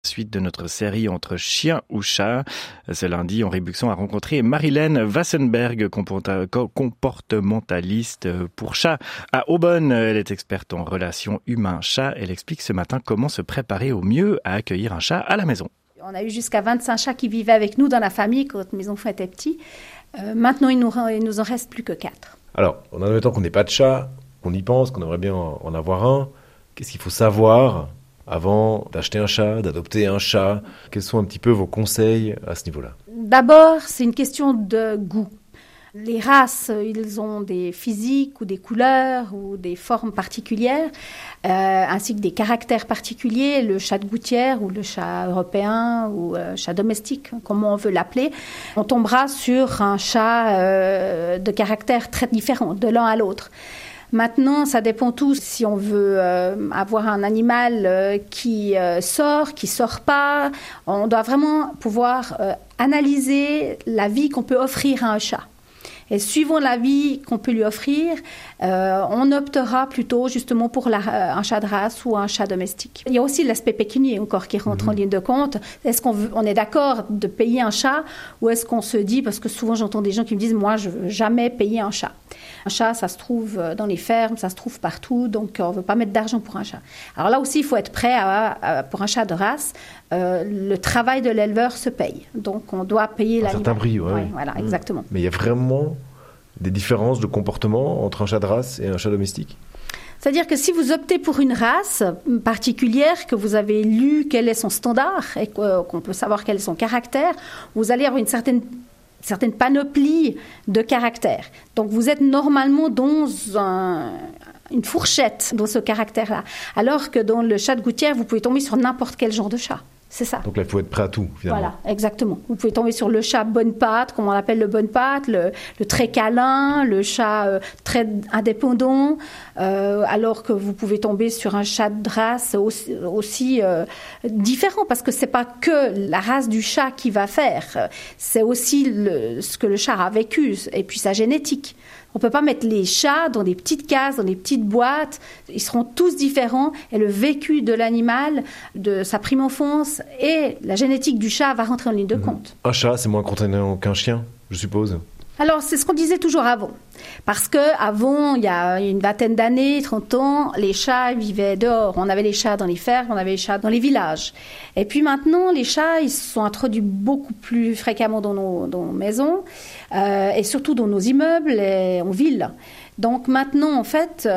Suite de notre série entre chien ou chat. Ce lundi, Henri Buxon a rencontré Marilène Wassenberg, comportementaliste pour chat à Aubonne. Elle est experte en relations humain-chat. Elle explique ce matin comment se préparer au mieux à accueillir un chat à la maison. On a eu jusqu'à 25 chats qui vivaient avec nous dans la famille quand mes enfants étaient petits. Maintenant, il nous en reste plus que 4. Alors, en admettant qu'on n'ait pas de chat, qu'on y pense, qu'on aimerait bien en avoir un, qu'est-ce qu'il faut savoir avant d'acheter un chat, d'adopter un chat? Quels sont un petit peu vos conseils à ce niveau-là? D'abord, c'est une question de goût. Les races, ils ont des physiques ou des couleurs ou des formes particulières, ainsi que des caractères particuliers. Le chat de gouttière ou le chat européen ou chat domestique, comment on veut l'appeler, on tombera sur un chat de caractère très différent de l'un à l'autre. Maintenant, ça dépend tout. Si on veut avoir un animal qui sort pas, on doit vraiment pouvoir analyser la vie qu'on peut offrir à un chat. Et suivant la vie qu'on peut lui offrir, on optera plutôt justement pour un chat de race ou un chat domestique. Il y a aussi l'aspect pécunier encore qui rentre en ligne de compte. Est-ce qu'on est d'accord de payer un chat ou est-ce qu'on se dit, parce que souvent j'entends des gens qui me disent « moi je ne veux jamais payer un chat ». Un chat, ça se trouve dans les fermes, ça se trouve partout, donc on ne veut pas mettre d'argent pour un chat. Alors là aussi, il faut être prêt pour un chat de race. Le travail de l'éleveur se paye, donc on doit payer l'animal. Un certain prix, oui. Voilà, exactement. Mais il y a vraiment des différences de comportement entre un chat de race et un chat domestique? C'est-à-dire que si vous optez pour une race particulière, que vous avez lu quel est son standard et qu'on peut savoir quel est son caractère, vous allez avoir une certaine panoplie de caractères. Donc vous êtes normalement dans une fourchette dans ce caractère-là. Alors que dans le chat de gouttière, vous pouvez tomber sur n'importe quel genre de chat. C'est ça. Donc là, il faut être prêt à tout, finalement. Voilà, exactement. Vous pouvez tomber sur le chat bonne patte, comme on l'appelle le bonne patte, le très câlin, le chat très indépendant, alors que vous pouvez tomber sur un chat de race aussi différent, parce que c'est pas que la race du chat qui va faire, c'est aussi ce que le chat a vécu, et puis sa génétique. On ne peut pas mettre les chats dans des petites cases, dans des petites boîtes. Ils seront tous différents. Et le vécu de l'animal, de sa prime enfance et la génétique du chat va rentrer en ligne de compte. Un chat, c'est moins contraignant qu'un chien, je suppose. Alors, c'est ce qu'on disait toujours avant. Parce qu'avant, il y a une vingtaine d'années, 30 ans, les chats vivaient dehors. On avait les chats dans les fermes, on avait les chats dans les villages. Et puis maintenant, les chats, ils se sont introduits beaucoup plus fréquemment dans nos maisons, et surtout dans nos immeubles et en ville. Donc maintenant, en fait,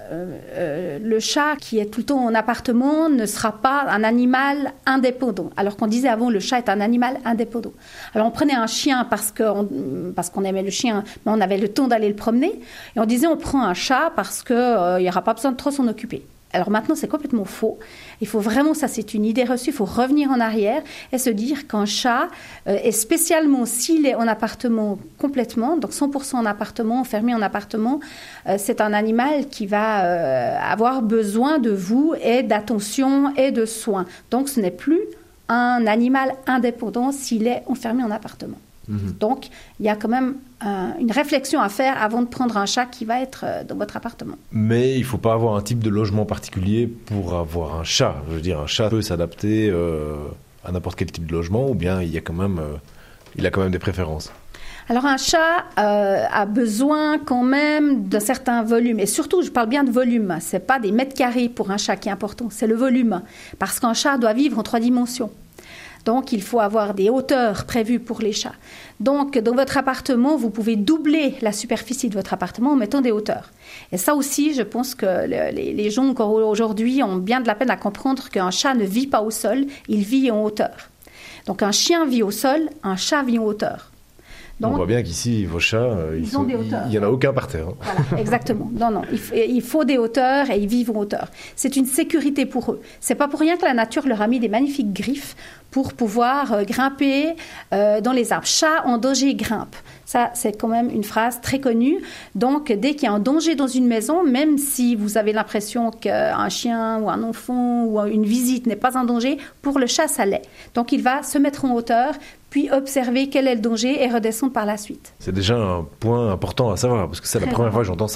le chat qui est tout le temps en appartement ne sera pas un animal indépendant. Alors qu'on disait avant, le chat est un animal indépendant. Alors on prenait un chien parce qu'on aimait le chien, mais on avait le temps d'aller le promener. Et on disait, on prend un chat parce qu'il n'y aura pas besoin de trop s'en occuper. Alors maintenant, c'est complètement faux. Il faut vraiment, ça c'est une idée reçue, il faut revenir en arrière et se dire qu'un chat, et spécialement s'il est en appartement complètement, donc 100% en appartement, enfermé en appartement, c'est un animal qui va avoir besoin de vous et d'attention et de soins. Donc ce n'est plus un animal indépendant s'il est enfermé en appartement. Donc, il y a quand même une réflexion à faire avant de prendre un chat qui va être dans votre appartement. Mais il ne faut pas avoir un type de logement particulier pour avoir un chat. Je veux dire, un chat peut s'adapter à n'importe quel type de logement, ou bien il a quand même des préférences. Alors un chat a besoin quand même d'un certain volume. Et surtout, je parle bien de volume. Ce n'est pas des mètres carrés pour un chat qui est important, c'est le volume. Parce qu'un chat doit vivre en 3 dimensions. Donc, il faut avoir des hauteurs prévues pour les chats. Donc, dans votre appartement, vous pouvez doubler la superficie de votre appartement en mettant des hauteurs. Et ça aussi, je pense que les gens encore aujourd'hui ont bien de la peine à comprendre qu'un chat ne vit pas au sol, il vit en hauteur. Donc, un chien vit au sol, un chat vit en hauteur. Donc, on voit bien qu'ici, vos chats, il n'y en a aucun par terre. Voilà, exactement. Non, il faut des hauteurs et ils vivent en hauteur. C'est une sécurité pour eux. C'est pas pour rien que la nature leur a mis des magnifiques griffes pour pouvoir grimper dans les arbres. Chat en danger grimpe. Ça, c'est quand même une phrase très connue. Donc, dès qu'il y a un danger dans une maison, même si vous avez l'impression qu'un chien ou un enfant ou une visite n'est pas un danger, pour le chat, ça l'est. Donc, il va se mettre en hauteur, puis observer quel est le danger et redescendre par la suite. C'est déjà un point important à savoir, parce que c'est la première fois que j'entends ça.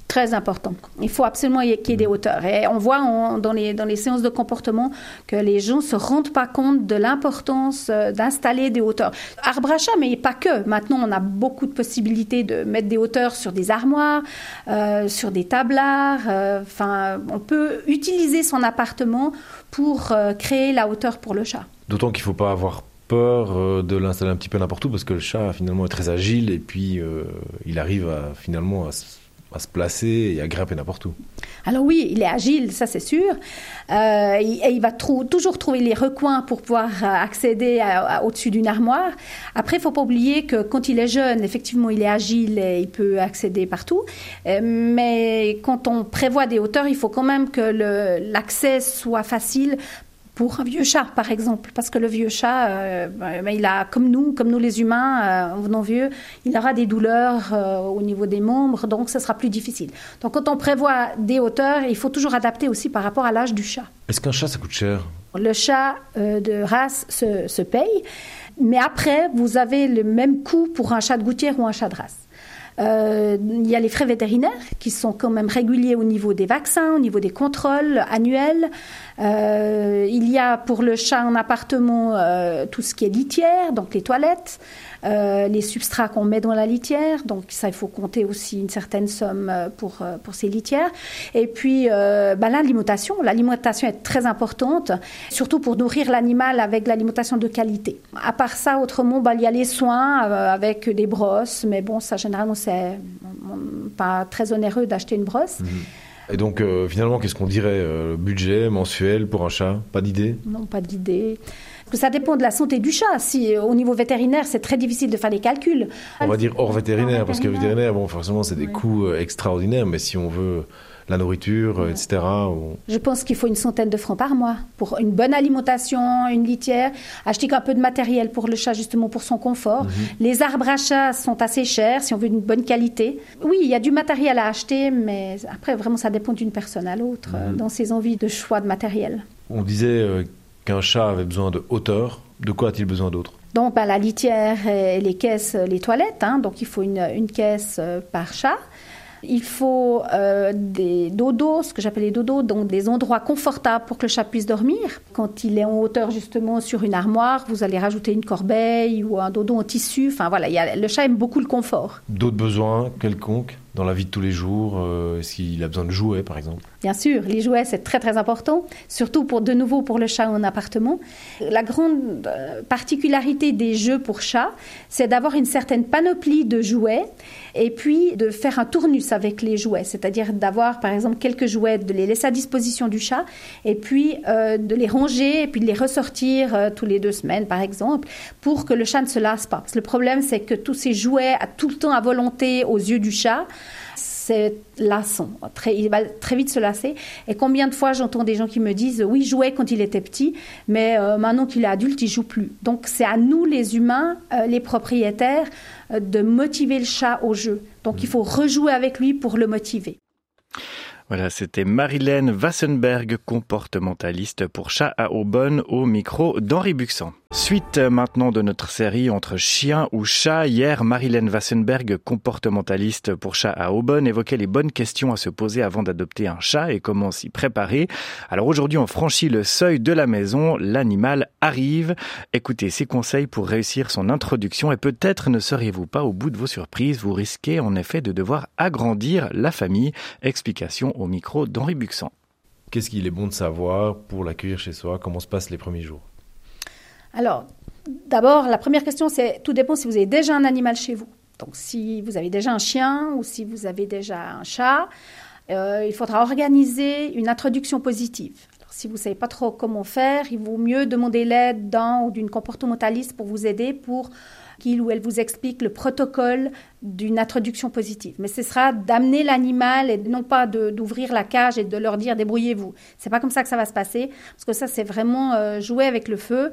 Très important. Il faut absolument qu'il y ait des hauteurs. Et on voit dans les séances de comportement que les gens ne se rendent pas compte de l'importance d'installer des hauteurs. Arbre à chat, mais pas que. Maintenant, on a beaucoup de possibilités de mettre des hauteurs sur des armoires, sur des tablards. On peut utiliser son appartement pour créer la hauteur pour le chat. D'autant qu'il ne faut pas avoir peur de l'installer un petit peu n'importe où, parce que le chat, finalement, est très agile et puis il arrive à se placer et à grimper n'importe où. Alors oui, il est agile, ça c'est sûr. Et il va toujours trouver les recoins pour pouvoir accéder au-dessus d'une armoire. Après, il ne faut pas oublier que quand il est jeune, effectivement, il est agile et il peut accéder partout. Mais quand on prévoit des hauteurs, il faut quand même que l'accès soit facile pour un vieux chat, par exemple, parce que le vieux chat, il a, comme nous les humains, en venant vieux, il aura des douleurs au niveau des membres, donc ce sera plus difficile. Donc quand on prévoit des hauteurs, il faut toujours adapter aussi par rapport à l'âge du chat. Est-ce qu'un chat, ça coûte cher ? Le chat de race se paye, mais après, vous avez le même coût pour un chat de gouttière ou un chat de race. Il y a les frais vétérinaires qui sont quand même réguliers au niveau des vaccins, au niveau des contrôles annuels. Il y a pour le chat en appartement tout ce qui est litière, donc les toilettes, les substrats qu'on met dans la litière, donc ça il faut compter aussi une certaine somme pour ces litières. Et puis l'alimentation est très importante, surtout pour nourrir l'animal avec de l'alimentation de qualité. À part ça, autrement, il y a les soins avec des brosses, mais bon, ça généralement c'est pas très onéreux d'acheter une brosse. Et donc, finalement, qu'est-ce qu'on dirait le budget mensuel pour un chat ? Pas d'idée ? Non, pas d'idée. Parce que ça dépend de la santé du chat. Si au niveau vétérinaire, c'est très difficile de faire les calculs. On va dire hors vétérinaire, parce que vétérinaire, bon, forcément, c'est des coûts extraordinaires, mais si on veut la nourriture, etc. Je pense qu'il faut une centaine de francs par mois pour une bonne alimentation, une litière, acheter un peu de matériel pour le chat, justement pour son confort. Les arbres à chat sont assez chers si on veut une bonne qualité. Oui, il y a du matériel à acheter, mais après, vraiment, ça dépend d'une personne à l'autre dans ses envies de choix de matériel. On disait qu'un chat avait besoin de hauteur. De quoi a-t-il besoin d'autre ? Donc, la litière et les caisses, les toilettes. Donc, il faut une caisse par chat. Il faut des dodos, ce que j'appelle les dodos, donc des endroits confortables pour que le chat puisse dormir. Quand il est en hauteur justement sur une armoire, vous allez rajouter une corbeille ou un dodo en tissu. Enfin voilà, le chat aime beaucoup le confort. D'autres besoins quelconques dans la vie de tous les jours ? Est-ce qu'il a besoin de jouets par exemple ? Bien sûr, les jouets c'est très très important, surtout pour le chat en appartement. La grande particularité des jeux pour chat, c'est d'avoir une certaine panoplie de jouets et puis de faire un tournus avec les jouets, c'est-à-dire d'avoir par exemple quelques jouets, de les laisser à disposition du chat et puis de les ranger et puis de les ressortir tous les 2 semaines par exemple pour que le chat ne se lasse pas. Parce que le problème c'est que tous ces jouets tout le temps à volonté aux yeux du chat, c'est lassant. Il va très vite se lasser. Et combien de fois j'entends des gens qui me disent « Oui, il jouait quand il était petit, mais maintenant qu'il est adulte, il ne joue plus. » Donc, c'est à nous, les humains, les propriétaires, de motiver le chat au jeu. Donc, il faut rejouer avec lui pour le motiver. Voilà, c'était Marilène Wassenberg, comportementaliste pour Chat à Aubonne, au micro d'Henri Buxan. Suite maintenant de notre série entre chien ou chat. Hier, Marilène Wassenberg, comportementaliste pour Chat à Aubonne, évoquait les bonnes questions à se poser avant d'adopter un chat et comment s'y préparer. Alors aujourd'hui, on franchit le seuil de la maison, l'animal arrive. Écoutez ses conseils pour réussir son introduction et peut-être ne seriez-vous pas au bout de vos surprises. Vous risquez en effet de devoir agrandir la famille. Explication au micro d'Henri Buxan. Qu'est-ce qu'il est bon de savoir pour l'accueillir chez soi ? Comment se passent les premiers jours ? Alors, d'abord, la première question, c'est tout dépend si vous avez déjà un animal chez vous. Donc, si vous avez déjà un chien ou si vous avez déjà un chat, il faudra organiser une introduction positive. Alors, si vous ne savez pas trop comment faire, il vaut mieux demander l'aide d'un ou d'une comportementaliste pour vous aider, pour qu'il ou elle vous explique le protocole d'une introduction positive. Mais ce sera d'amener l'animal et non pas d'ouvrir la cage et de leur dire « débrouillez-vous ». C'est pas comme ça que ça va se passer, parce que ça, c'est vraiment jouer avec le feu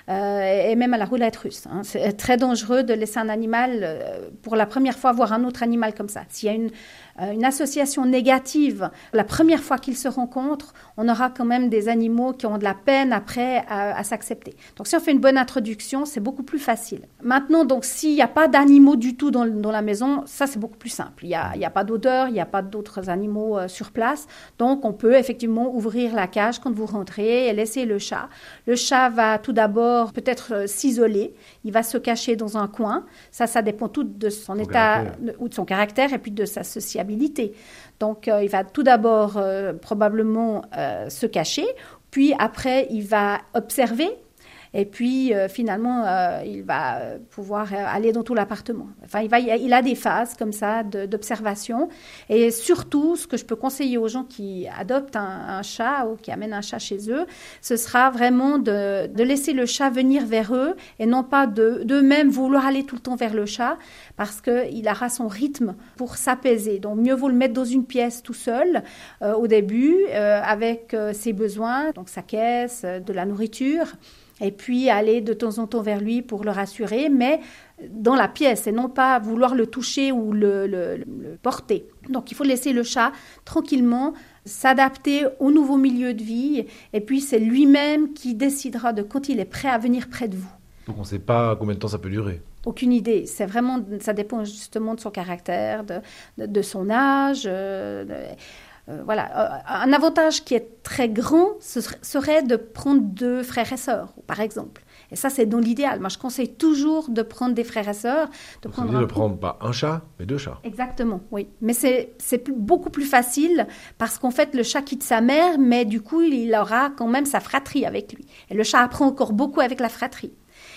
et même à la roulette russe. C'est très dangereux de laisser un animal, pour la première fois, voir un autre animal comme ça. S'il y a une association négative, la première fois qu'ils se rencontrent, on aura quand même des animaux qui ont de la peine après à s'accepter. Donc si on fait une bonne introduction, c'est beaucoup plus facile. Maintenant, donc s'il n'y a pas d'animaux du tout dans la maison, ça c'est beaucoup plus simple. Il n'y a pas d'odeur, il n'y a pas d'autres animaux sur place. Donc on peut effectivement ouvrir la cage quand vous rentrez et laisser le chat. Le chat va tout d'abord peut-être s'isoler, il va se cacher dans un coin. Ça dépend tout de son état ou de son caractère et puis de sa sociabilité. Donc il va tout d'abord probablement se cacher, puis après il va observer. Et puis, finalement, il va pouvoir aller dans tout l'appartement. Enfin, il a des phases comme ça d'observation. Et surtout, ce que je peux conseiller aux gens qui adoptent un chat ou qui amènent un chat chez eux, ce sera vraiment de laisser le chat venir vers eux et non pas d'eux-mêmes vouloir aller tout le temps vers le chat parce qu'il aura son rythme pour s'apaiser. Donc, mieux vaut le mettre dans une pièce tout seul au début avec ses besoins, donc sa caisse, de la nourriture. Et puis aller de temps en temps vers lui pour le rassurer, mais dans la pièce et non pas vouloir le toucher ou le porter. Donc il faut laisser le chat tranquillement s'adapter au nouveau milieu de vie et puis c'est lui-même qui décidera de quand il est prêt à venir près de vous. Donc on ne sait pas combien de temps ça peut durer. Aucune idée. Ça dépend justement de son caractère, de son âge. Voilà. Un avantage qui est très grand, ce serait de prendre 2 frères et sœurs, par exemple. Et ça, c'est dans l'idéal. Moi, je conseille toujours de prendre des frères et sœurs. Ça veut dire de prendre pas un chat, mais 2 chats. Exactement, oui. Mais c'est beaucoup plus facile parce qu'en fait, le chat quitte sa mère, mais du coup, il aura quand même sa fratrie avec lui. Et le chat apprend encore beaucoup avec la fratrie.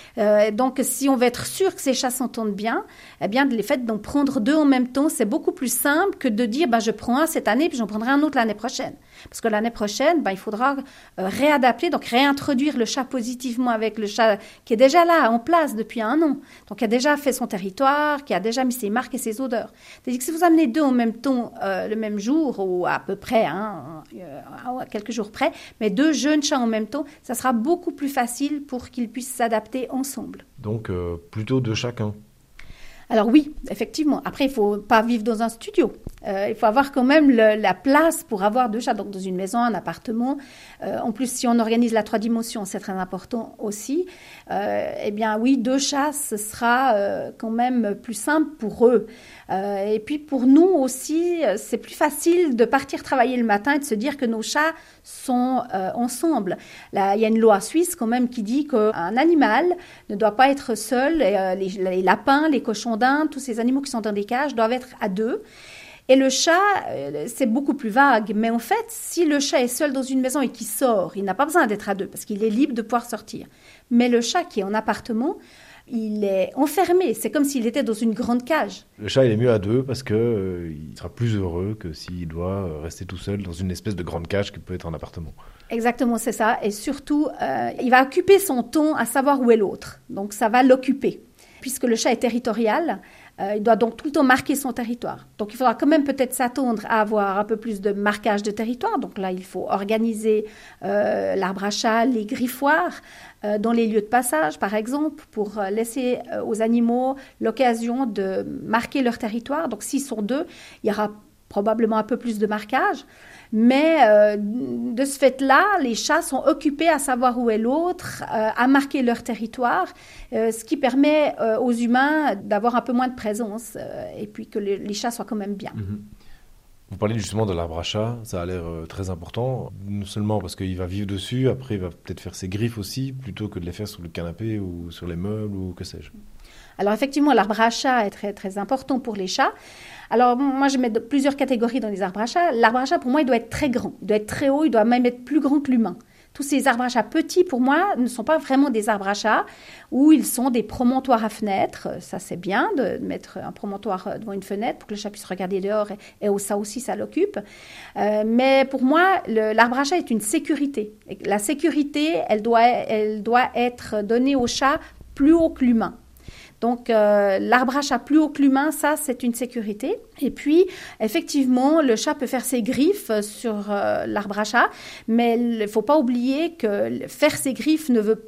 Donc, si on veut être sûr que ces chats s'entendent bien, eh bien, le fait d'en prendre 2 en même temps, c'est beaucoup plus simple que de dire je prends un cette année puis j'en prendrai un autre l'année prochaine. Parce que l'année prochaine, il faudra réadapter, donc réintroduire le chat positivement avec le chat qui est déjà là, en place depuis 1 an. Donc, qui a déjà fait son territoire, qui a déjà mis ses marques et ses odeurs. C'est-à-dire que si vous amenez 2 en même temps le même jour, ou à peu près, à quelques jours près, mais 2 jeunes chats en même temps, ça sera beaucoup plus facile pour qu'ils puissent s'adapter ensemble. Donc, plutôt 2 chacun. Alors oui, effectivement. Après, il ne faut pas vivre dans un studio. Il faut avoir quand même la place pour avoir 2 chats. Donc, dans une maison, un appartement. En plus, si on organise la 3 dimensions, c'est très important aussi. Eh bien, oui, 2 chats, ce sera quand même plus simple pour eux. Et puis, pour nous aussi, c'est plus facile de partir travailler le matin et de se dire que nos chats sont ensemble. Là, il y a une loi suisse quand même qui dit qu'un animal ne doit pas être seul. Les lapins, les cochons d'Inde, tous ces animaux qui sont dans des cages doivent être à 2. Et le chat, c'est beaucoup plus vague. Mais en fait, si le chat est seul dans une maison et qu'il sort, il n'a pas besoin d'être à 2 parce qu'il est libre de pouvoir sortir. Mais le chat qui est en appartement, il est enfermé. C'est comme s'il était dans une grande cage. Le chat, il est mieux à 2 parce qu'il sera plus heureux que s'il doit rester tout seul dans une espèce de grande cage qui peut être un appartement. Exactement, c'est ça. Et surtout, il va occuper son temps à savoir où est l'autre. Donc, ça va l'occuper. Puisque le chat est territorial, il doit donc tout le temps marquer son territoire. Donc, il faudra quand même peut-être s'attendre à avoir un peu plus de marquage de territoire. Donc là, il faut organiser l'arbre à chat, les griffoirs dans les lieux de passage, par exemple, pour laisser aux animaux l'occasion de marquer leur territoire. Donc, s'ils sont 2, il y aura probablement un peu plus de marquage. Mais de ce fait-là, les chats sont occupés à savoir où est l'autre, à marquer leur territoire, ce qui permet aux humains d'avoir un peu moins de présence et puis que les chats soient quand même bien. Vous parlez justement de l'arbre à chat, ça a l'air très important, non seulement parce qu'il va vivre dessus, après il va peut-être faire ses griffes aussi, plutôt que de les faire sur le canapé ou sur les meubles ou que sais-je. Alors effectivement, l'arbre à chat est très, très important pour les chats. Alors moi, je mets plusieurs catégories dans les arbres à chat. L'arbre à chat, pour moi, il doit être très grand, il doit être très haut, il doit même être plus grand que l'humain. Tous ces arbres à chat petits, pour moi, ne sont pas vraiment des arbres à chat, où ils sont des promontoires à fenêtres. Ça, c'est bien de mettre un promontoire devant une fenêtre pour que le chat puisse regarder dehors, et ça aussi, ça l'occupe. Mais pour moi, l'arbre à chat est une sécurité. Et la sécurité, elle doit être donnée au chat plus haut que l'humain. Donc, l'arbre à chat plus haut que l'humain, ça, c'est une sécurité. Et puis, effectivement, le chat peut faire ses griffes sur l'arbre à chat, mais il ne faut pas oublier que faire ses griffes ne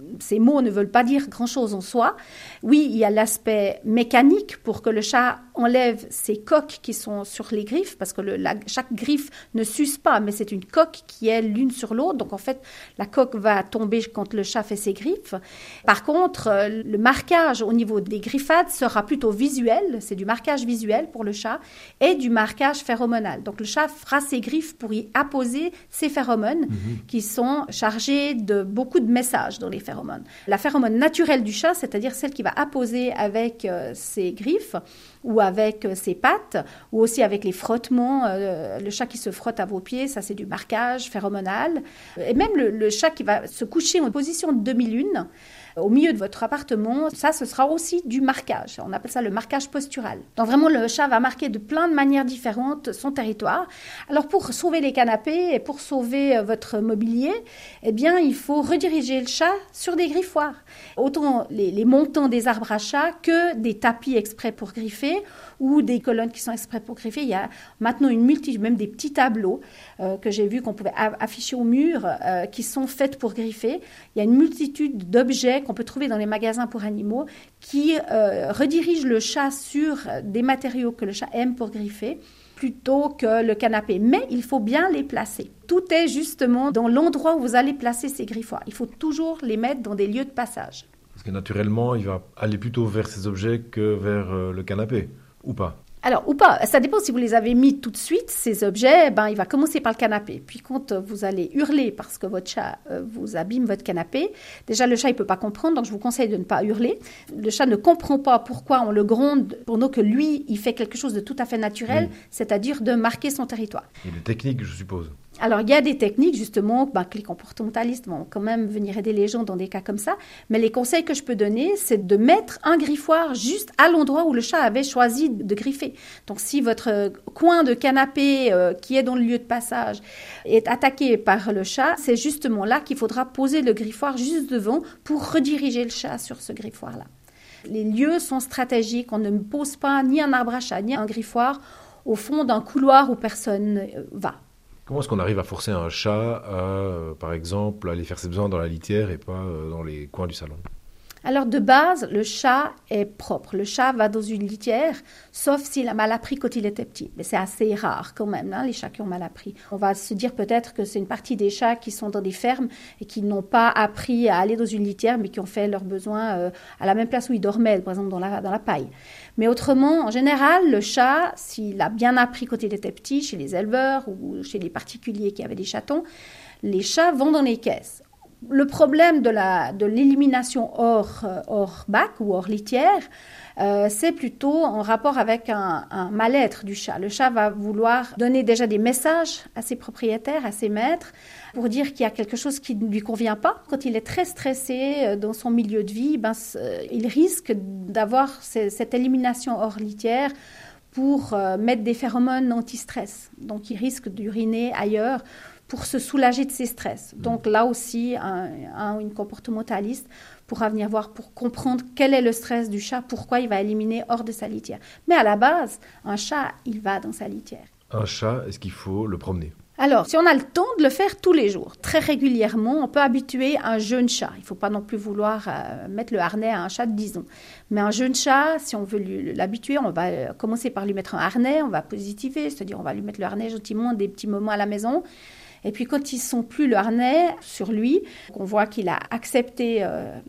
ces mots ne veulent pas dire grand-chose en soi. Oui, il y a l'aspect mécanique pour que le chat enlève ces coques qui sont sur les griffes, parce que chaque griffe ne s'use pas, mais c'est une coque qui est l'une sur l'autre. Donc en fait, la coque va tomber quand le chat fait ses griffes. Par contre, le marquage au niveau des griffades sera plutôt visuel. C'est du marquage visuel pour le chat et du marquage phéromonal. Donc le chat fera ses griffes pour y apposer ses phéromones qui sont chargés de beaucoup de messages dans les phéromones. La phéromone naturelle du chat, c'est-à-dire celle qui va apposer avec ses griffes ou avec ses pattes, ou aussi avec les frottements. Le chat qui se frotte à vos pieds, ça c'est du marquage phéromonal. Et même le chat qui va se coucher en position de demi-lune, au milieu de votre appartement, ça, ce sera aussi du marquage. On appelle ça le marquage postural. Donc vraiment, le chat va marquer de plein de manières différentes son territoire. Alors pour sauver les canapés et pour sauver votre mobilier, eh bien, il faut rediriger le chat sur des griffoirs. Autant les montants des arbres à chat que des tapis exprès pour griffer ou des colonnes qui sont exprès pour griffer. Il y a maintenant même des petits tableaux que j'ai vus qu'on pouvait afficher au mur qui sont faits pour griffer. Il y a une multitude d'objets qu'on peut trouver dans les magasins pour animaux qui redirigent le chat sur des matériaux que le chat aime pour griffer plutôt que le canapé. Mais il faut bien les placer. Tout est justement dans l'endroit où vous allez placer ces griffoirs. Il faut toujours les mettre dans des lieux de passage. Parce que naturellement, il va aller plutôt vers ces objets que vers le canapé, ou pas? Alors, ou pas, ça dépend si vous les avez mis tout de suite, ces objets, il va commencer par le canapé. Puis quand vous allez hurler parce que votre chat vous abîme votre canapé, déjà le chat il ne peut pas comprendre, donc je vous conseille de ne pas hurler. Le chat ne comprend pas pourquoi on le gronde, pendant que lui, il fait quelque chose de tout à fait naturel, c'est-à-dire de marquer son territoire. Il y a des techniques, je suppose. Alors, il y a des techniques, justement, que les comportementalistes vont quand même venir aider les gens dans des cas comme ça. Mais les conseils que je peux donner, c'est de mettre un griffoir juste à l'endroit où le chat avait choisi de griffer. Donc, si votre coin de canapé qui est dans le lieu de passage est attaqué par le chat, c'est justement là qu'il faudra poser le griffoir juste devant pour rediriger le chat sur ce griffoir-là. Les lieux sont stratégiques. On ne pose pas ni un arbre à chat, ni un griffoir au fond d'un couloir où personne va. Comment est-ce qu'on arrive à forcer un chat à, par exemple, aller faire ses besoins dans la litière et pas dans les coins du salon? Alors de base, le chat est propre. Le chat va dans une litière, sauf s'il a mal appris quand il était petit. Mais c'est assez rare quand même, les chats qui ont mal appris. On va se dire peut-être que c'est une partie des chats qui sont dans des fermes et qui n'ont pas appris à aller dans une litière, mais qui ont fait leurs besoins à la même place où ils dormaient, par exemple dans la paille. Mais autrement, en général, le chat, s'il a bien appris quand il était petit, chez les éleveurs ou chez les particuliers qui avaient des chatons, les chats vont dans les caisses. Le problème de l'élimination hors bac ou hors litière, c'est plutôt en rapport avec un mal-être du chat. Le chat va vouloir donner déjà des messages à ses propriétaires, à ses maîtres, pour dire qu'il y a quelque chose qui ne lui convient pas. Quand il est très stressé dans son milieu de vie, il risque d'avoir cette élimination hors litière pour mettre des phéromones anti-stress. Donc il risque d'uriner ailleurs pour se soulager de ses stress. Donc là aussi, une comportementaliste pourra venir voir pour comprendre quel est le stress du chat, pourquoi il va éliminer hors de sa litière. Mais à la base, un chat, il va dans sa litière. Un chat, est-ce qu'il faut le promener? Alors, si on a le temps de le faire tous les jours, très régulièrement, on peut habituer un jeune chat. Il ne faut pas non plus vouloir mettre le harnais à un chat de 10 ans. Mais un jeune chat, si on veut l'habituer, on va commencer par lui mettre un harnais, on va positiver, c'est-à-dire on va lui mettre le harnais gentiment des petits moments à la maison. Et puis quand ils ne sont plus le harnais sur lui, on voit qu'il a accepté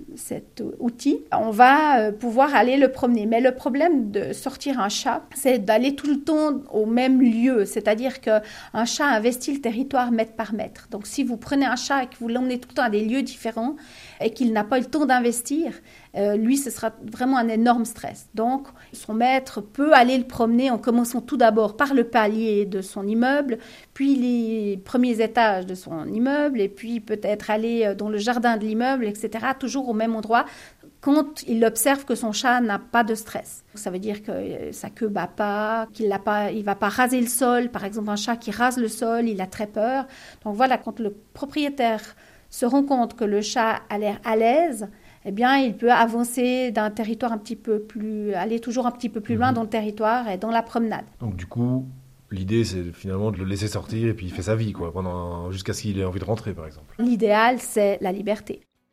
cet outil, on va pouvoir aller le promener. Mais le problème de sortir un chat, c'est d'aller tout le temps au même lieu. C'est-à-dire qu'un chat investit le territoire mètre par mètre. Donc si vous prenez un chat et que vous l'emmenez tout le temps à des lieux différents et qu'il n'a pas eu le temps d'investir, lui, ce sera vraiment un énorme stress. Donc, son maître peut aller le promener en commençant tout d'abord par le palier de son immeuble, puis les premiers étages de son immeuble, et puis peut-être aller dans le jardin de l'immeuble, etc., toujours au même endroit, quand il observe que son chat n'a pas de stress. Ça veut dire que sa queue bat pas, il va pas raser le sol. Par exemple, un chat qui rase le sol, il a très peur. Donc voilà, quand le propriétaire se rend compte que le chat a l'air à l'aise, eh bien, il peut avancer d'un territoire aller toujours un petit peu plus loin dans le territoire et dans la promenade. Donc du coup, l'idée c'est finalement de le laisser sortir et puis il fait sa vie, jusqu'à ce qu'il ait envie de rentrer, par exemple. L'idéal, c'est la liberté.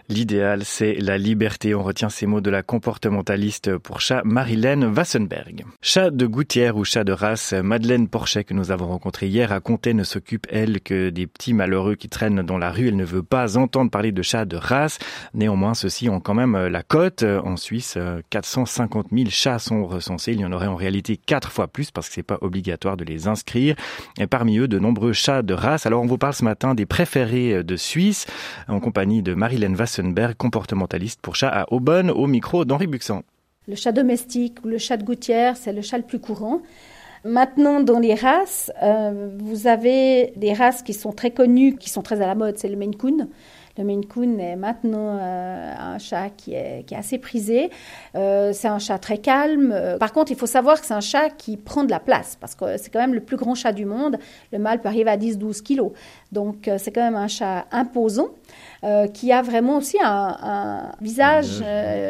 L'idéal, c'est la liberté. On retient ces mots de la comportementaliste pour chat Marilène Wassenberg. Chat de gouttière ou chat de race, Madeleine Porchet, que nous avons rencontrée hier à Comté, ne s'occupe, elle, que des petits malheureux qui traînent dans la rue. Elle ne veut pas entendre parler de chats de race. Néanmoins, ceux-ci ont quand même la cote. En Suisse, 450 000 chats sont recensés. Il y en aurait en réalité 4 fois plus parce que c'est pas obligatoire de les inscrire. Et parmi eux, de nombreux chats de race. Alors, on vous parle ce matin des préférés de Suisse, en compagnie de Marilène Wassenberg, comportementaliste pour chat à Aubonne, au micro d'Henri Buxan. Le chat domestique ou le chat de gouttière, c'est le chat le plus courant. Maintenant, dans les races, vous avez des races qui sont très connues, qui sont très à la mode, c'est le Maine Coon. Le Maine Coon est maintenant un chat qui est assez prisé. C'est un chat très calme. Par contre, il faut savoir que c'est un chat qui prend de la place parce que c'est quand même le plus grand chat du monde. Le mâle peut arriver à 10-12 kilos. Donc, c'est quand même un chat imposant qui a vraiment aussi un visage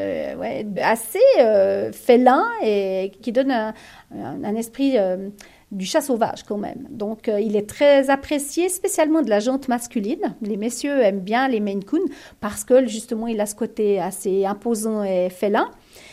assez félin et qui donne un esprit du chat sauvage quand même. Donc, il est très apprécié, spécialement de la gente masculine. Les messieurs aiment bien les Maine Coon parce que, justement, il a ce côté assez imposant et félin.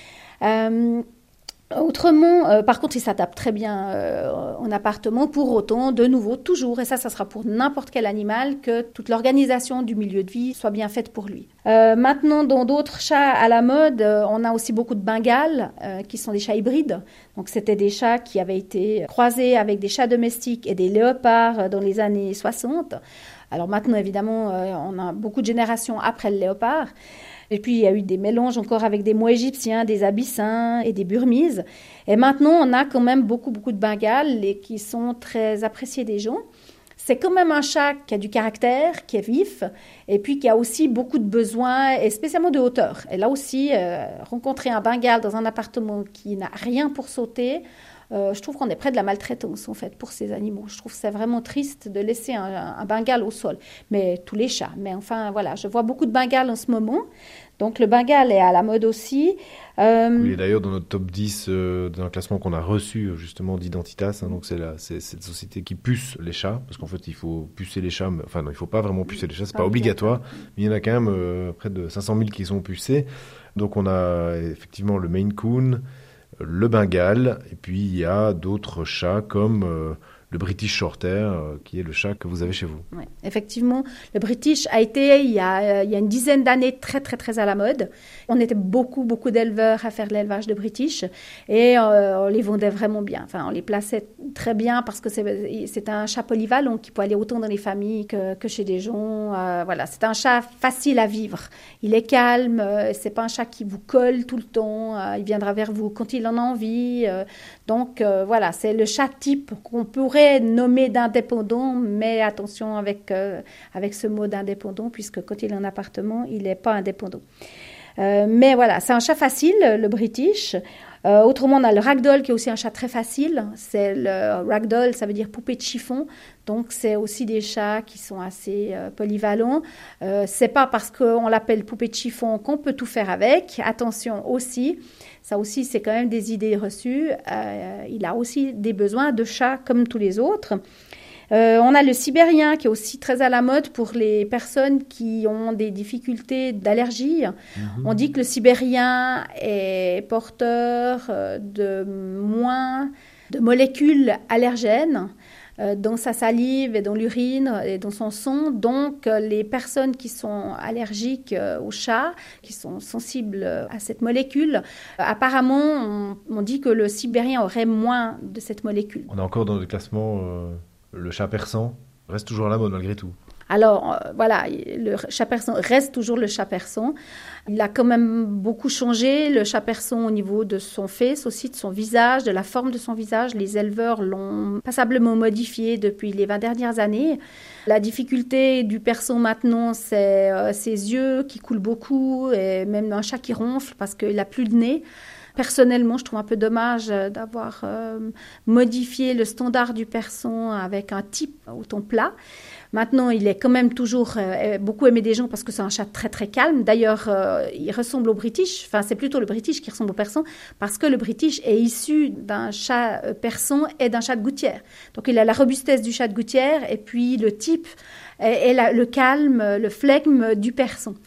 Autrement, par contre, il s'adapte très bien en appartement. Pour autant, de nouveau, toujours, et ça sera pour n'importe quel animal, que toute l'organisation du milieu de vie soit bien faite pour lui. Maintenant, dans d'autres chats à la mode, on a aussi beaucoup de Bengales, qui sont des chats hybrides. Donc, c'était des chats qui avaient été croisés avec des chats domestiques et des léopards dans les années 60. Alors maintenant, évidemment, on a beaucoup de générations après le léopard. Et puis, il y a eu des mélanges encore avec des mots égyptiens, des abyssins et des burmises. Et maintenant, on a quand même beaucoup de Bengales qui sont très appréciés des gens. C'est quand même un chat qui a du caractère, qui est vif, et puis qui a aussi beaucoup de besoins, et spécialement de hauteur. Et là aussi, rencontrer un Bengale dans un appartement qui n'a rien pour sauter, je trouve qu'on est près de la maltraitance, en fait, pour ces animaux. Je trouve que c'est vraiment triste de laisser un Bengale au sol. Mais tous les chats. Mais enfin, voilà, je vois beaucoup de Bengales en ce moment. Donc, le Bengale est à la mode aussi. Il est d'ailleurs dans notre top 10 d'un classement qu'on a reçu, justement, d'Identitas. Donc, c'est cette société qui puce les chats. Parce qu'en fait, il faut pucer les chats. Enfin, non, il ne faut pas vraiment pucer les chats. Ce n'est pas obligatoire. Mais il y en a quand même près de 500 000 qui sont pucés. Donc, on a effectivement le Maine Coon, le Bengale, et puis il y a d'autres chats comme le British Shorthair, qui est le chat que vous avez chez vous. Ouais, effectivement, le British a été, il y a une dizaine d'années, très, très, très à la mode. On était beaucoup d'éleveurs à faire l'élevage de British et on les vendait vraiment bien. Enfin, on les plaçait très bien parce que c'est un chat polyvalent qui peut aller autant dans les familles que chez des gens. Voilà, c'est un chat facile à vivre. Il est calme, c'est pas un chat qui vous colle tout le temps. Il viendra vers vous quand il en a envie. Donc, voilà, c'est le chat type qu'on pourrait nommer d'indépendant, mais attention avec ce mot d'indépendant, puisque quand il est en appartement, il n'est pas indépendant. Mais voilà, c'est un chat facile, le British. Autrement, on a le Ragdoll, qui est aussi un chat très facile. C'est le Ragdoll, ça veut dire poupée de chiffon. Donc, c'est aussi des chats qui sont assez polyvalents. C'est pas parce qu'on l'appelle poupée de chiffon qu'on peut tout faire avec. Attention aussi, ça aussi, c'est quand même des idées reçues. Il a aussi des besoins de chat comme tous les autres. On a le sibérien qui est aussi très à la mode pour les personnes qui ont des difficultés d'allergie. On dit que le sibérien est porteur de moins de molécules allergènes dans sa salive et dans l'urine et dans son sang. Donc, les personnes qui sont allergiques aux chats, qui sont sensibles à cette molécule, apparemment, on dit que le sibérien aurait moins de cette molécule. On a encore dans le classement le chat persan, reste toujours à la mode malgré tout. Alors, voilà, le chat persan reste toujours le chat persan. Il a quand même beaucoup changé, le chat persan, au niveau de son face, aussi de son visage, de la forme de son visage. Les éleveurs l'ont passablement modifié depuis les 20 dernières années. La difficulté du persan maintenant, c'est ses yeux qui coulent beaucoup, et même un chat qui ronfle parce qu'il n'a plus de nez. Personnellement, je trouve un peu dommage d'avoir modifié le standard du persan avec un type au ton plat. Maintenant, il est quand même toujours beaucoup aimé des gens parce que c'est un chat très très calme. D'ailleurs, il ressemble au British. Enfin, c'est plutôt le British qui ressemble au persan parce que le British est issu d'un chat persan et d'un chat de gouttière. Donc, il a la robustesse du chat de gouttière et puis le type et le calme, le flegme du persan.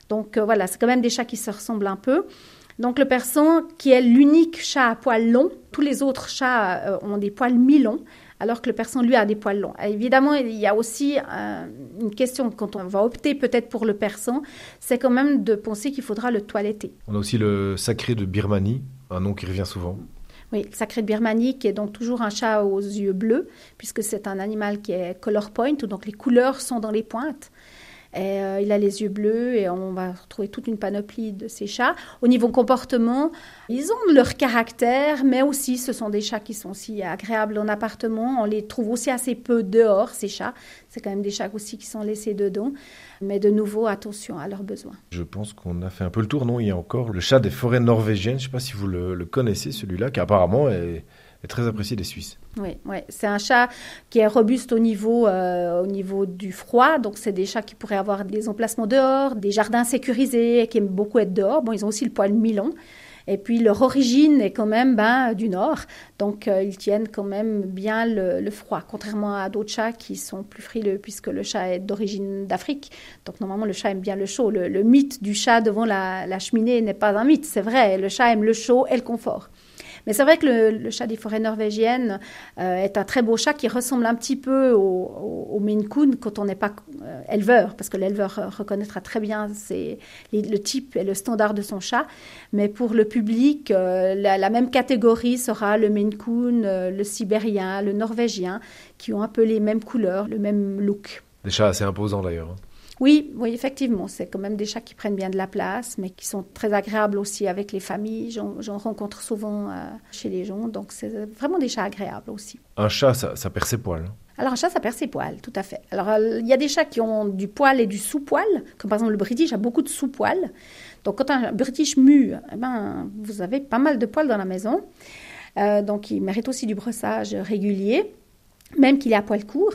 Donc voilà, c'est quand même des chats qui se ressemblent un peu. Donc le persan, qui est l'unique chat à poils longs, tous les autres chats ont des poils mi-longs, alors que le persan, lui, a des poils longs. Et évidemment, il y a aussi une question, quand on va opter peut-être pour le persan, c'est quand même de penser qu'il faudra le toiletter. On a aussi le sacré de Birmanie, un nom qui revient souvent. Oui, le sacré de Birmanie, qui est donc toujours un chat aux yeux bleus, puisque c'est un animal qui est color point, donc les couleurs sont dans les pointes. Et, il a les yeux bleus et on va retrouver toute une panoplie de ces chats. Au niveau comportement, ils ont leur caractère, mais aussi ce sont des chats qui sont aussi agréables en appartement. On les trouve aussi assez peu dehors, ces chats. C'est quand même des chats aussi qui sont laissés dedans. Mais de nouveau, attention à leurs besoins. Je pense qu'on a fait un peu le tour, non ? Il y a encore le chat des forêts norvégiennes. Je ne sais pas si vous le connaissez, celui-là, qui apparemment est très apprécié des Suisses. Oui, c'est un chat qui est robuste au niveau du froid. Donc, c'est des chats qui pourraient avoir des emplacements dehors, des jardins sécurisés, qui aiment beaucoup être dehors. Bon, ils ont aussi le poil mi-long. Et puis, leur origine est quand même du nord. Donc, ils tiennent quand même bien le froid, contrairement à d'autres chats qui sont plus frileux, puisque le chat est d'origine d'Afrique. Donc, normalement, le chat aime bien le chaud. Le mythe du chat devant la cheminée n'est pas un mythe, c'est vrai. Le chat aime le chaud et le confort. Mais c'est vrai que le chat des forêts norvégiennes est un très beau chat qui ressemble un petit peu au Maine Coon quand on n'est pas éleveur, parce que l'éleveur reconnaîtra très bien le type et le standard de son chat. Mais pour le public, la même catégorie sera le Maine Coon, le sibérien, le norvégien, qui ont un peu les mêmes couleurs, le même look. Des chats assez imposants d'ailleurs. Oui, effectivement, c'est quand même des chats qui prennent bien de la place, mais qui sont très agréables aussi avec les familles. J'en rencontre souvent chez les gens, donc c'est vraiment des chats agréables aussi. Un chat, ça perd ses poils. Alors un chat, ça perd ses poils, tout à fait. Alors il y a des chats qui ont du poil et du sous-poil, comme par exemple le British a beaucoup de sous-poil. Donc quand un British mue, vous avez pas mal de poils dans la maison. Donc il mérite aussi du brossage régulier, même qu'il est à poil court.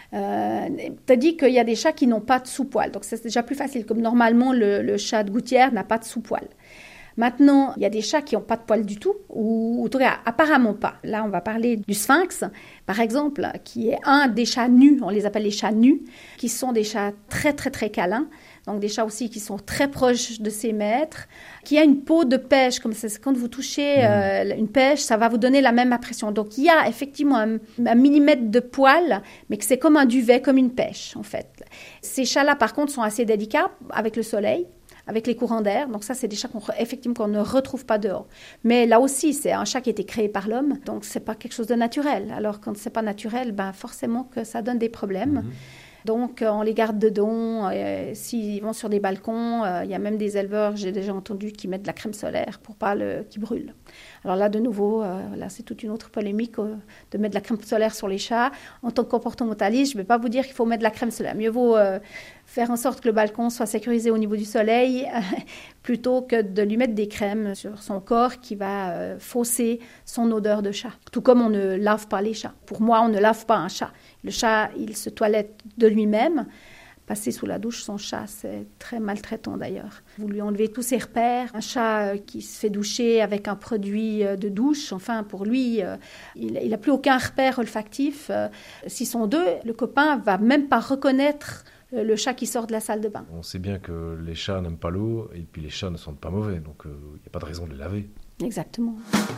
Tu as dit qu'il y a des chats qui n'ont pas de sous-poil, donc c'est déjà plus facile, comme normalement le chat de gouttière n'a pas de sous-poil. Maintenant, il y a des chats qui n'ont pas de poils du tout, ou en tout cas apparemment pas. Là, on va parler du sphinx, par exemple, qui est un des chats nus, on les appelle les chats nus, qui sont des chats très très très câlins. Donc des chats aussi qui sont très proches de ses maîtres, qui a une peau de pêche, comme c'est quand vous touchez une pêche, ça va vous donner la même impression. Donc il y a effectivement un millimètre de poil, mais que c'est comme un duvet, comme une pêche en fait. Ces chats-là par contre sont assez délicats avec le soleil, avec les courants d'air. Donc ça, c'est des chats qu'on ne retrouve pas dehors. Mais là aussi, c'est un chat qui a été créé par l'homme, donc c'est pas quelque chose de naturel. Alors quand c'est pas naturel, forcément que ça donne des problèmes. Donc, on les garde dedans. S'ils vont sur des balcons, il y a même des éleveurs, j'ai déjà entendu, qui mettent de la crème solaire pour pas qu'ils brûlent. Alors là, de nouveau, là, c'est toute une autre polémique de mettre de la crème solaire sur les chats. En tant que comportementaliste, je ne vais pas vous dire qu'il faut mettre de la crème solaire. Mieux vaut faire en sorte que le balcon soit sécurisé au niveau du soleil plutôt que de lui mettre des crèmes sur son corps qui va fausser son odeur de chat. Tout comme on ne lave pas les chats. Pour moi, on ne lave pas un chat. Le chat, il se toilette de lui-même. Passer sous la douche son chat, c'est très maltraitant d'ailleurs. Vous lui enlevez tous ses repères. Un chat qui se fait doucher avec un produit de douche, enfin pour lui, il n'a plus aucun repère olfactif. S'ils sont deux, le copain va même pas reconnaître le chat qui sort de la salle de bain. On sait bien que les chats n'aiment pas l'eau et puis les chats ne sentent pas mauvais, donc il n'y a pas de raison de les laver. Exactement.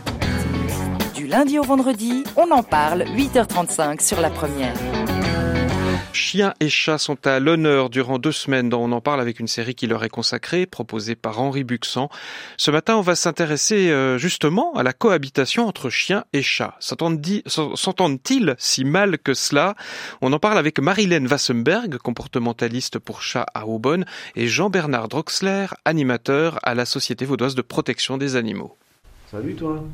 Du lundi au vendredi, on en parle, 8h35 sur La Première. Chiens et chats sont à l'honneur durant 2 semaines dont on en parle avec une série qui leur est consacrée, proposée par Henri Buxan. Ce matin, on va s'intéresser justement à la cohabitation entre chiens et chats. S'entendent-ils si mal que cela ? On en parle avec Marilène Wassenberg, comportementaliste pour Chats à Aubonne, et Jean-Bernard Droxler, animateur à la Société vaudoise de protection des animaux. Salut toi.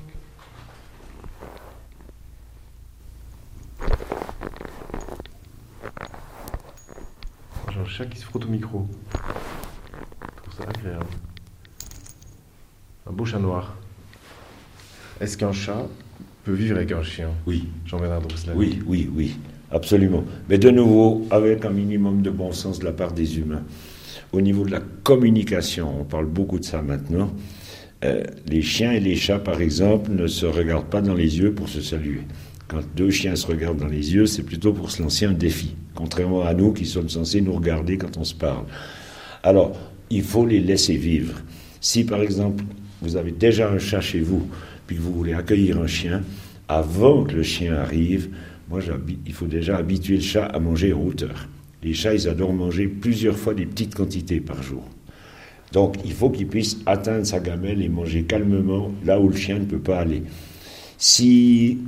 J'ai un chat qui se frotte au micro. Je trouve ça agréable. Un beau chat noir. Est-ce qu'un chat peut vivre avec un chien ? Oui. Jean-Bernard Droxler. Oui, absolument. Mais de nouveau, avec un minimum de bon sens de la part des humains. Au niveau de la communication, on parle beaucoup de ça maintenant. Les chiens et les chats, par exemple, ne se regardent pas dans les yeux pour se saluer. Quand 2 chiens se regardent dans les yeux, c'est plutôt pour se lancer un défi, contrairement à nous qui sommes censés nous regarder quand on se parle. Alors, il faut les laisser vivre. Si par exemple, vous avez déjà un chat chez vous, puis que vous voulez accueillir un chien, avant que le chien arrive, il faut déjà habituer le chat à manger en hauteur. Les chats, ils adorent manger plusieurs fois des petites quantités par jour. Donc, il faut qu'il puisse atteindre sa gamelle et manger calmement là où le chien ne peut pas aller. Si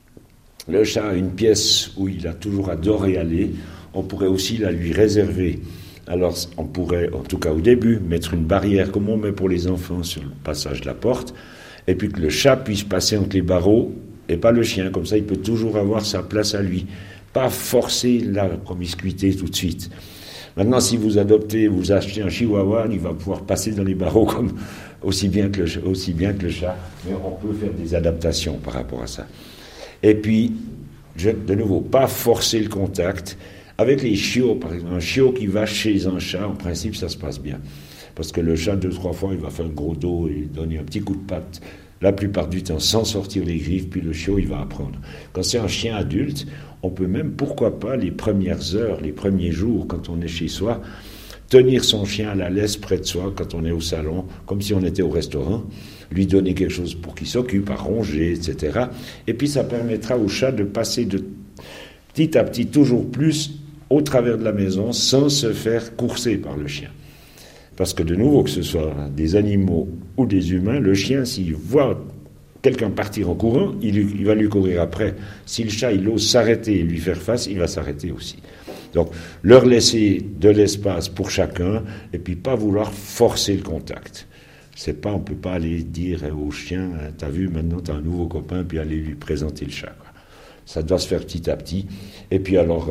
le chat a une pièce où il a toujours adoré aller, on pourrait aussi la lui réserver. Alors, on pourrait, en tout cas au début, mettre une barrière comme on met pour les enfants sur le passage de la porte, et puis que le chat puisse passer entre les barreaux et pas le chien. Comme ça, il peut toujours avoir sa place à lui. Pas forcer la promiscuité tout de suite. Maintenant, si vous achetez un chihuahua, il va pouvoir passer dans les barreaux aussi bien que le chat. Mais on peut faire des adaptations par rapport à ça. Et puis, de nouveau, pas forcer le contact. Avec les chiots, par exemple, un chiot qui va chez un chat, en principe, ça se passe bien. Parce que le chat, 2-3 fois, il va faire un gros dos et donner un petit coup de patte. La plupart du temps, sans sortir les griffes, puis le chiot, il va apprendre. Quand c'est un chien adulte, on peut même, pourquoi pas, les premières heures, les premiers jours, quand on est chez soi, tenir son chien à la laisse près de soi, quand on est au salon, comme si on était au restaurant, lui donner quelque chose pour qu'il s'occupe, à ronger, etc. Et puis, ça permettra au chat de passer de petit à petit, toujours plus, au travers de la maison, sans se faire courser par le chien. Parce que de nouveau, que ce soit des animaux ou des humains, le chien, s'il voit quelqu'un partir en courant, il va lui courir après. Si le chat, il ose s'arrêter et lui faire face, il va s'arrêter aussi. Donc, leur laisser de l'espace pour chacun, et puis pas vouloir forcer le contact. On peut pas aller dire au chien, t'as vu, maintenant t'as un nouveau copain, puis aller lui présenter le chat, quoi. Ça doit se faire petit à petit. Et puis alors...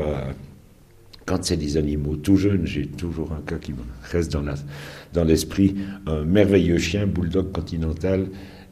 quand c'est des animaux tout jeunes, j'ai toujours un cas qui me reste dans l'esprit, un merveilleux chien, bulldog continental,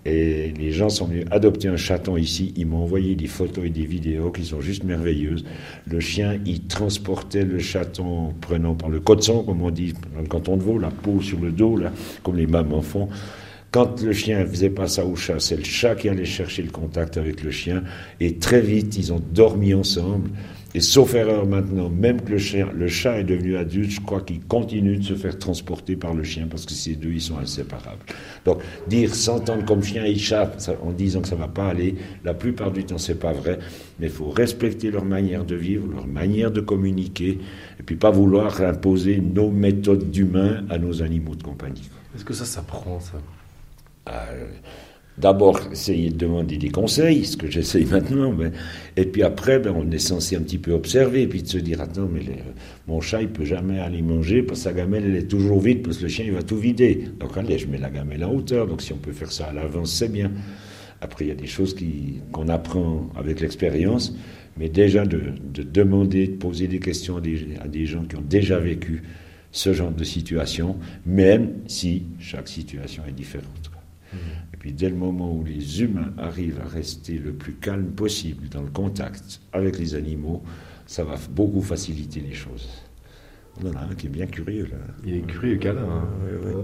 et les gens sont venus adopter un chaton ici, ils m'ont envoyé des photos et des vidéos qui sont juste merveilleuses. Le chien, il transportait le chaton, prenant par le cotson, comme on dit dans le canton de Vaud, la peau sur le dos, là, comme les mamans font. Quand le chien faisait pas ça au chat, c'est le chat qui allait chercher le contact avec le chien, et très vite, ils ont dormi ensemble. Et sauf erreur maintenant, même que le chat est devenu adulte, je crois qu'il continue de se faire transporter par le chien parce que ces deux, ils sont inséparables. Donc, dire s'entendre comme chien et chat en disant que ça va pas aller, la plupart du temps, c'est pas vrai. Mais il faut respecter leur manière de vivre, leur manière de communiquer, et puis pas vouloir imposer nos méthodes d'humains à nos animaux de compagnie. Est-ce que ça s'apprend, ça D'abord, essayer de demander des conseils, ce que j'essaye maintenant, et puis après, on est censé un petit peu observer, et puis de se dire, attends, mais mon chat, il peut jamais aller manger, parce que sa gamelle, elle est toujours vide, parce que le chien, il va tout vider. Donc allez, je mets la gamelle en hauteur, donc si on peut faire ça à l'avance, c'est bien. Après, il y a des choses qu'on apprend avec l'expérience, mais déjà de demander, de poser des questions à des gens qui ont déjà vécu ce genre de situation, même si chaque situation est différente. Et puis dès le moment où les humains arrivent à rester le plus calme possible dans le contact avec les animaux, ça va beaucoup faciliter les choses. On en a un qui est bien curieux là. Il est curieux, câlin. Hein. Oui.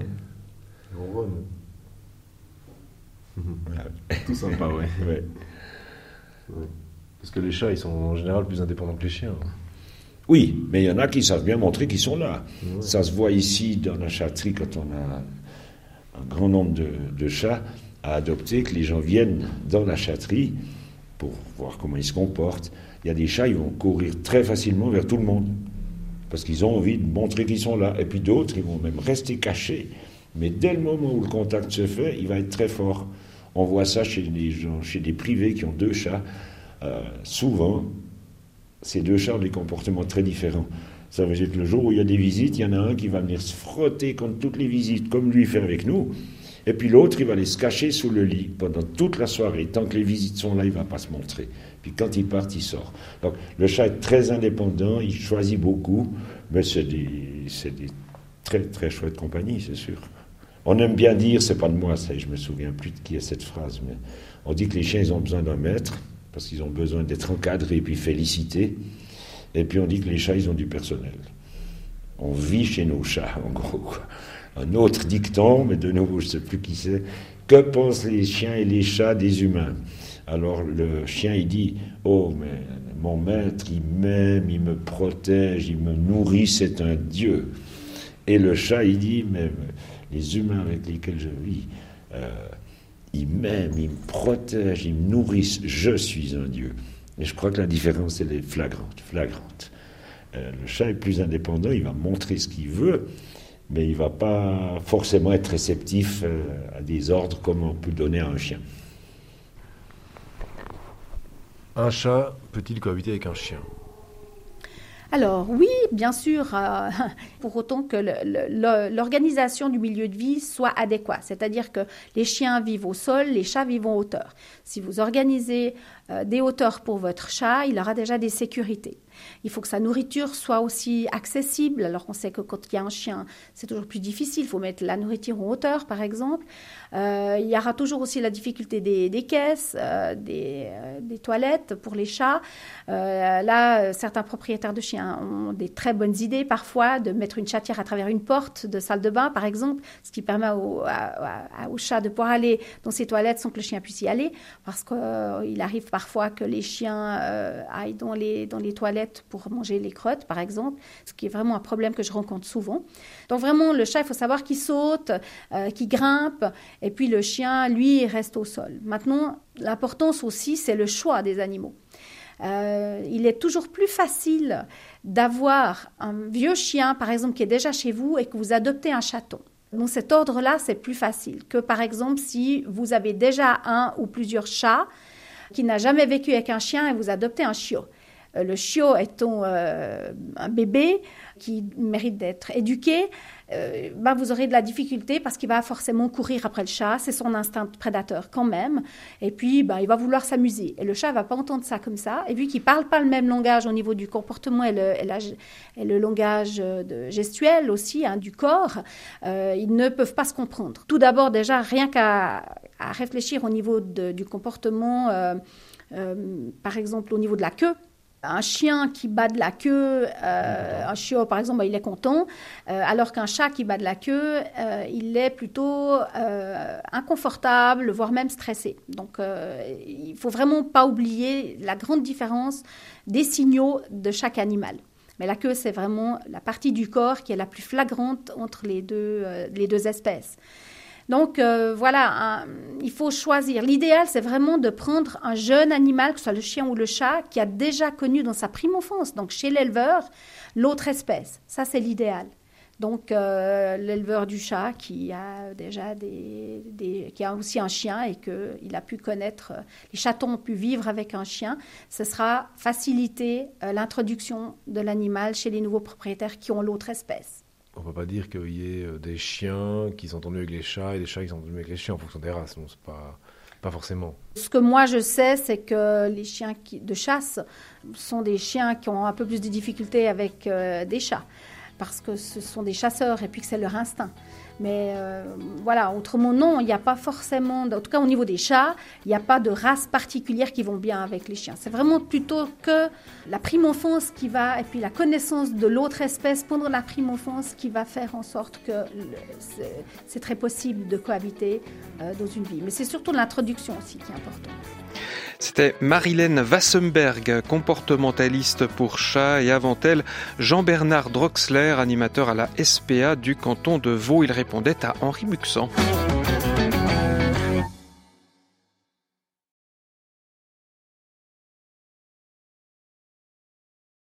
Voilà. Tout sympa, ouais. Ouais. Parce que les chats, ils sont en général plus indépendants que les chiens. Oui, mais il y en a qui savent bien montrer qu'ils sont là. Ouais. Ça se voit ici dans la chatterie quand on a un grand nombre de chats à adopter, que les gens viennent dans la chatterie pour voir comment ils se comportent. Il y a des chats, ils vont courir très facilement vers tout le monde parce qu'ils ont envie de montrer qu'ils sont là. Et puis d'autres, ils vont même rester cachés. Mais dès le moment où le contact se fait, il va être très fort. On voit ça chez les gens, chez des privés qui ont 2 chats. Souvent, ces 2 chats ont des comportements très différents. Ça veut dire que le jour où il y a des visites, il y en a un qui va venir se frotter contre toutes les visites, comme lui fait avec nous. Et puis l'autre, il va aller se cacher sous le lit pendant toute la soirée. Tant que les visites sont là, il ne va pas se montrer. Puis quand il part, il sort. Donc le chat est très indépendant, il choisit beaucoup, mais c'est des très très chouettes compagnies, c'est sûr. On aime bien dire, c'est pas de moi, ça, je me souviens plus de qui est cette phrase, mais on dit que les chiens, ils ont besoin d'un maître, parce qu'ils ont besoin d'être encadrés et puis félicités. Et puis on dit que les chats, ils ont du personnel. On vit chez nos chats, en gros. Un autre dicton, mais de nouveau, je ne sais plus qui c'est. Que pensent les chiens et les chats des humains? Alors le chien, il dit, oh, mais mon maître, il m'aime, il me protège, il me nourrit, c'est un dieu. Et le chat, il dit, mais les humains avec lesquels je vis, ils m'aiment, ils me protègent, ils me nourrissent, je suis un dieu. Et je crois que la différence, elle est flagrante. Le chat est plus indépendant, il va montrer ce qu'il veut, mais il ne va pas forcément être réceptif à des ordres comme on peut donner à un chien. Un chat peut-il cohabiter avec un chien ? Alors oui, bien sûr, pour autant que l'organisation du milieu de vie soit adéquate. C'est-à-dire que les chiens vivent au sol, les chats vivent en hauteur. Si vous organisez des hauteurs pour votre chat, il aura déjà des sécurités. Il faut que sa nourriture soit aussi accessible. Alors on sait que quand il y a un chien, c'est toujours plus difficile. Il faut mettre la nourriture en hauteur, par exemple. Il y aura toujours aussi la difficulté des caisses, des toilettes pour les chats. Là, certains propriétaires de chiens ont des très bonnes idées parfois de mettre une chatière à travers une porte de salle de bain, par exemple, ce qui permet au chat de pouvoir aller dans ses toilettes sans que le chien puisse y aller, parce qu'il arrive parfois que les chiens aillent dans les toilettes pour manger les crottes, par exemple, ce qui est vraiment un problème que je rencontre souvent. Donc vraiment, le chat, il faut savoir qu'il saute, qu'il grimpe, et puis le chien, lui, il reste au sol. Maintenant, l'importance aussi, c'est le choix des animaux. Il est toujours plus facile d'avoir un vieux chien, par exemple, qui est déjà chez vous et que vous adoptez un chaton. Dans cet ordre-là, c'est plus facile que, par exemple, si vous avez déjà un ou plusieurs chats qui n'a jamais vécu avec un chien et vous adoptez un chiot. Le chiot étant un bébé qui mérite d'être éduqué, vous aurez de la difficulté parce qu'il va forcément courir après le chat, c'est son instinct prédateur quand même, et puis il va vouloir s'amuser. Et le chat ne va pas entendre ça comme ça, et vu qu'il ne parle pas le même langage au niveau du comportement et le langage gestuel aussi, du corps, ils ne peuvent pas se comprendre. Tout d'abord déjà, rien qu'à réfléchir au niveau du comportement, par exemple au niveau de la queue. Un chien qui bat de la queue, un chiot par exemple, il est content, alors qu'un chat qui bat de la queue, il est plutôt inconfortable, voire même stressé. Donc il ne faut vraiment pas oublier la grande différence des signaux de chaque animal. Mais la queue, c'est vraiment la partie du corps qui est la plus flagrante entre les deux espèces. Donc il faut choisir. L'idéal, c'est vraiment de prendre un jeune animal, que ce soit le chien ou le chat, qui a déjà connu dans sa prime enfance, donc chez l'éleveur, l'autre espèce. Ça, c'est l'idéal. Donc l'éleveur du chat qui a déjà qui a aussi un chien et qu'il a pu connaître, les chatons ont pu vivre avec un chien, ce sera faciliter l'introduction de l'animal chez les nouveaux propriétaires qui ont l'autre espèce. On ne peut pas dire qu'il y ait des chiens qui s'entendent mieux avec les chats et des chats qui s'entendent mieux avec les chiens en fonction des races. Non, c'est pas forcément. Ce que moi je sais, c'est que les chiens de chasse sont des chiens qui ont un peu plus de difficultés avec des chats, parce que ce sont des chasseurs et puis que c'est leur instinct. Mais autrement non, il n'y a pas forcément, en tout cas au niveau des chats, il n'y a pas de race particulière qui vont bien avec les chiens. C'est vraiment plutôt que la prime enfance qui va, et puis la connaissance de l'autre espèce pendant la prime enfance qui va faire en sorte que c'est très possible de cohabiter dans une vie. Mais c'est surtout l'introduction aussi qui est importante. C'était Marilène Wassenberg, comportementaliste pour chats, et avant elle, Jean-Bernard Droxler, animateur à la SPA du canton de Vaud. Il répondait à Henri Buxan.